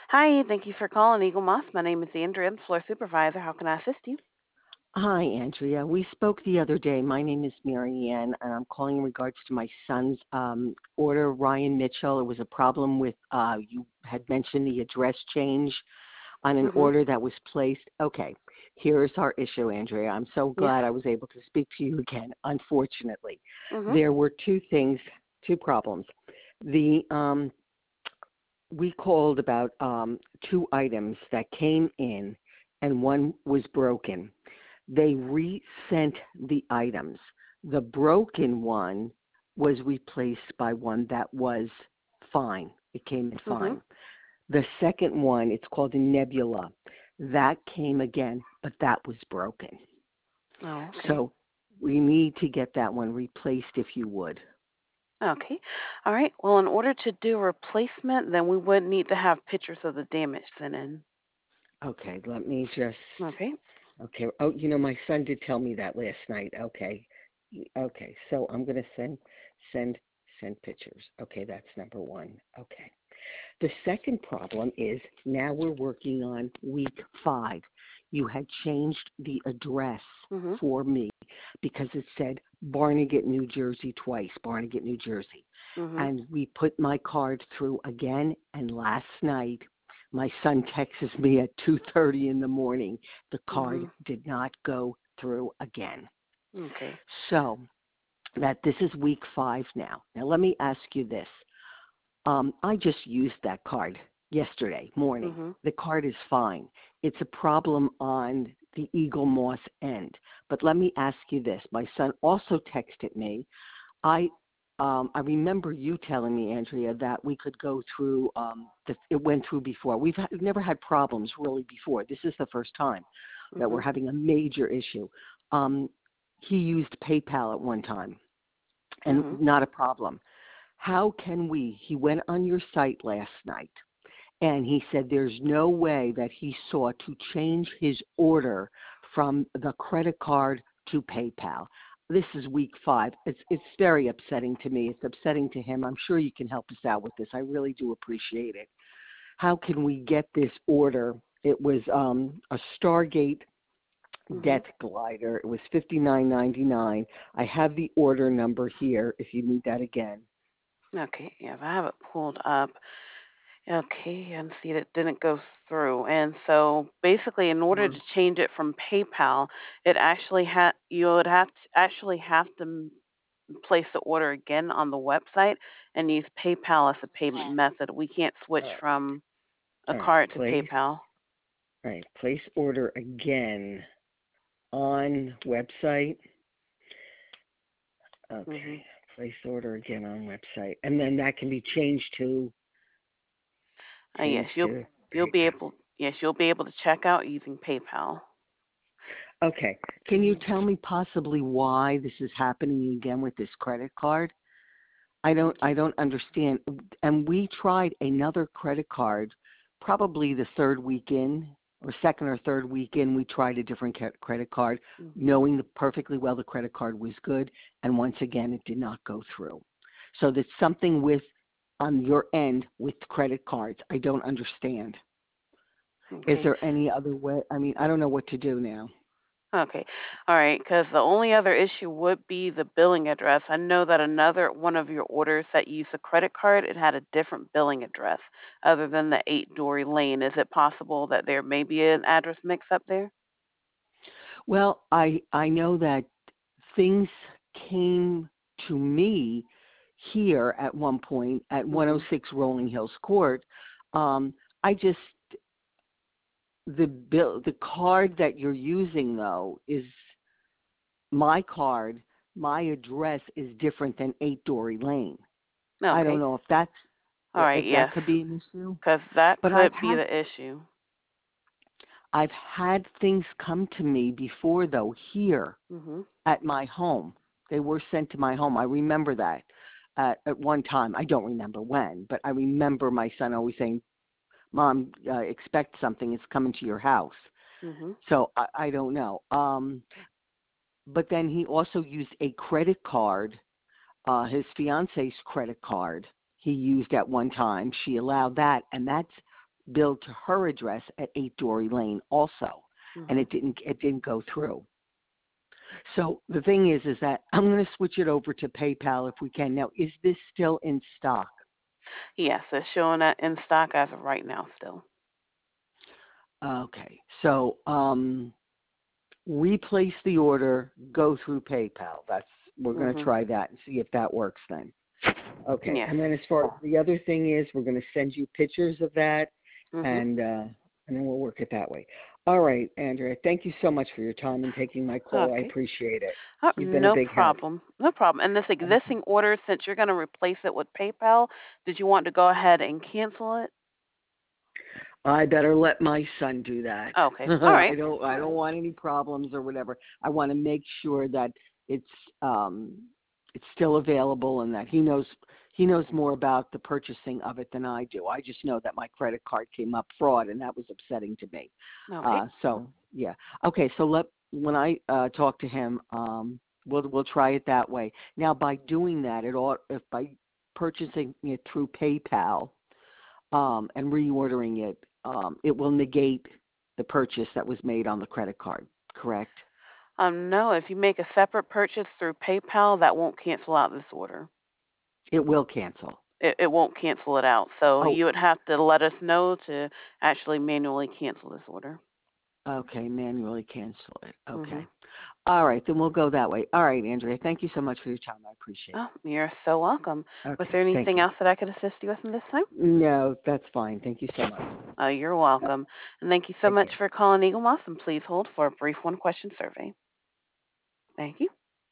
Hi, thank you for calling Eagle Moss. My name is Andrea, I'm the floor supervisor. How can I assist you? Hi, Andrea. We spoke the other day. My name is Mary Ann, and I'm calling in regards to my son's order, Ryan Mitchell. It was a problem with, you had mentioned the address change on an Mhm. order that was placed. Okay, here's our issue, Andrea. I'm so Yeah. glad I was able to speak to you again. Unfortunately, Mhm. there were two problems. The We called about two items that came in, and one was broken. They resent the items. The broken one was replaced by one that was fine. It came in Mhm. fine. The second one, it's called a Nebula. That came again, but that was broken. Oh, okay. So we need to get that one replaced if you would. Okay. All right. Well, in order to do a replacement, then we would need to have pictures of the damage sent in. Okay, let me just. Okay. Okay. Oh, my son did tell me that last night. Okay. Okay. So I'm gonna send, send pictures. Okay, that's number one. Okay. The second problem is now we're working on week 5. You had changed the address Mhm. for me because it said Barnegat, New Jersey twice, Barnegat, New Jersey. Mhm. And we put my card through again, and last night my son texts me at 2:30 in the morning. The card Mhm. did not go through again. Okay. So that this is week 5 now. Now let me ask you this. I just used that card yesterday morning. Mhm. The card is fine. It's a problem on the Eagle Moss end. But let me ask you this. My son also texted me. I I remember you telling me, Andrea, that we could go through. It went through before. We've never had problems really before. This is the first time that we're Mhm. having a major issue. Um, he used PayPal at one time, and Mhm. not a problem. How can he went on your site last night and he said there's no way that he saw to change his order from the credit card to PayPal. This is week 5. It's very upsetting to me. It's upsetting to him. I'm sure you can help us out with this. I really do appreciate it. How can we get this order? It was a Stargate Mhm. Death Glider. It was $59.99. I have the order number here if you need that again. Okay. Yeah, I have it pulled up. Okay, and see that didn't go through. And so basically in order to change it from PayPal, it actually you would actually have to place the order again on the website and use PayPal as a payment method. We can't switch Uh, from a all right, card to PayPal. place order again on website. Mhm. Okay, place order again on website, and then that can be changed to Yes, PayPal. you'll be able to check out using PayPal. Okay, can you tell me possibly why this is happening again with this credit card? I don't understand. And we tried another credit card, probably the third weekend or second or third weekend. We tried a different credit card, Mhm. knowing perfectly well the credit card was good, and once again it did not go through. So there's something with on your end with credit cards. I don't understand. Is Okay. there any other way? I mean, I don't know what to do now. Okay. All right. Because the only other issue would be the billing address. I know that another one of your orders that used a credit card, it had a different billing address other than the 8 Dory Lane. Is it possible that there may be an address mix up there? Well, I know that things came to me here at one point at Mhm. 106 Rolling Hills Court. I just the card that you're using though is my card. My address is different than 8 Dory Lane. I don't Okay. know All right. if that Yes. could be an issue, Because that but could be the issue. I've had things come to me before though here Mhm. at my home. They were sent to my home. I remember that at one time. I don't remember when, but I remember my son always saying, "Mom, expect something. It's coming to your house." Mhm. So I don't know. But then he also used a credit card, his fiance's credit card. He used at one time. She allowed that, and that's billed to her address at 8 Dory Lane also, and Mhm. it didn't go through. So the thing is that I'm going to switch it over to PayPal if we can. Now, is this still in stock? Yes, it's showing that in stock as of right now still. Okay. So we place the order, go through PayPal. We're going to Mhm. try that and see if that works then. Okay. Yes. And then as far as the other thing is, we're going to send you pictures of that, Mhm. and then we'll work it that way. All right, Andrea. Thank you so much for your time and taking my call. I Okay. appreciate it. You've been a No big help. problem. No problem. And this Okay. existing order, since you're going to replace it with PayPal, did you want to go ahead and cancel it? I better let my son do that. Okay. All I right. don't want any problems or whatever. I want to make sure that it's um it's still available and that he knows more about the purchasing of it than I do. I just know that my credit card came up fraud and that was upsetting to me. Okay. So yeah. Okay, so when I talk to him, we'll try it that way. Now by doing that, if by purchasing it through PayPal, and reordering it, it will negate the purchase that was made on the credit card, correct? No, if you make a separate purchase through PayPal, that won't cancel out this order. It will cancel. It won't cancel it out. So Oh, you would have to let us know to actually manually cancel this order. okay, manually cancel it. Mhm. Okay. All right, then we'll go that way. All right, Andrea, thank you so much for your time. I appreciate Oh, you're so welcome. it. Was Okay, there thank anything you. else that I could assist you with in this time? No, that's fine. Thank you so much. You're welcome. And thank you so Take much care. for calling Eagle Moss, and please hold for a brief one-question survey. Thank you.